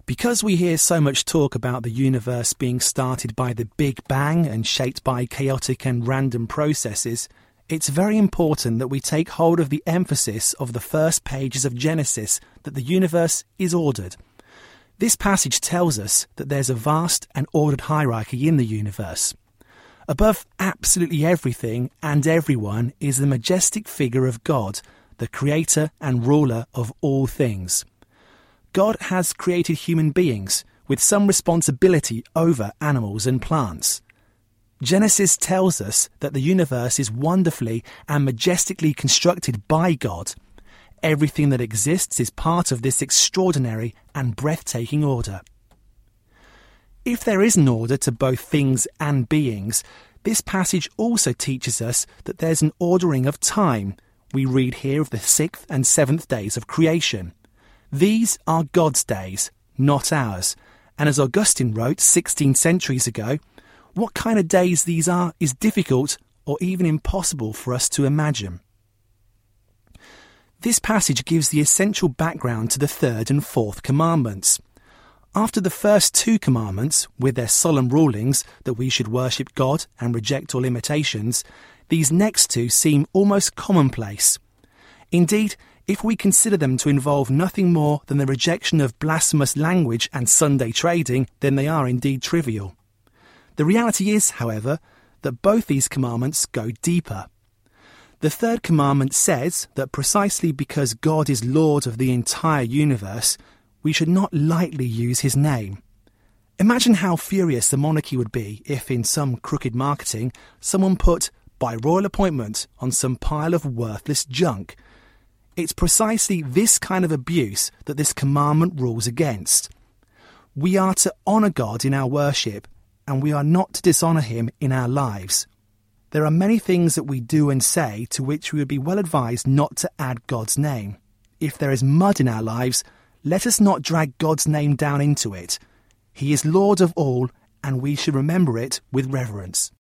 Because we hear so much talk about the universe being started by the Big Bang and shaped by chaotic and random processes, it's very important that we take hold of the emphasis of the first pages of Genesis that the universe is ordered. This passage tells us that there's a vast and ordered hierarchy in the universe. Above absolutely everything and everyone is the majestic figure of God, the creator and ruler of all things. God has created human beings with some responsibility over animals and plants. Genesis tells us that the universe is wonderfully and majestically constructed by God. Everything that exists is part of this extraordinary and breathtaking order. If there is an order to both things and beings, this passage also teaches us that there's an ordering of time. We read here of the 6th and 7th days of creation. These are God's days, not ours. And as Augustine wrote 16 centuries ago, what kind of days these are is difficult or even impossible for us to imagine. This passage gives the essential background to the 3rd and 4th commandments. After the first 2 commandments, with their solemn rulings that we should worship God and reject all imitations, these next 2 seem almost commonplace. Indeed, if we consider them to involve nothing more than the rejection of blasphemous language and Sunday trading, then they are indeed trivial. The reality is, however, that both these commandments go deeper. The 3rd commandment says that precisely because God is Lord of the entire universe, we should not lightly use his name. Imagine how furious the monarchy would be if, in some crooked marketing, someone put "by royal appointment" on some pile of worthless junk. It's precisely this kind of abuse that this commandment rules against. We are to honour God in our worship, and we are not to dishonour him in our lives. There are many things that we do and say to which we would be well advised not to add God's name. If there is mud in our lives, let us not drag God's name down into it. He is Lord of all, and we should remember it with reverence.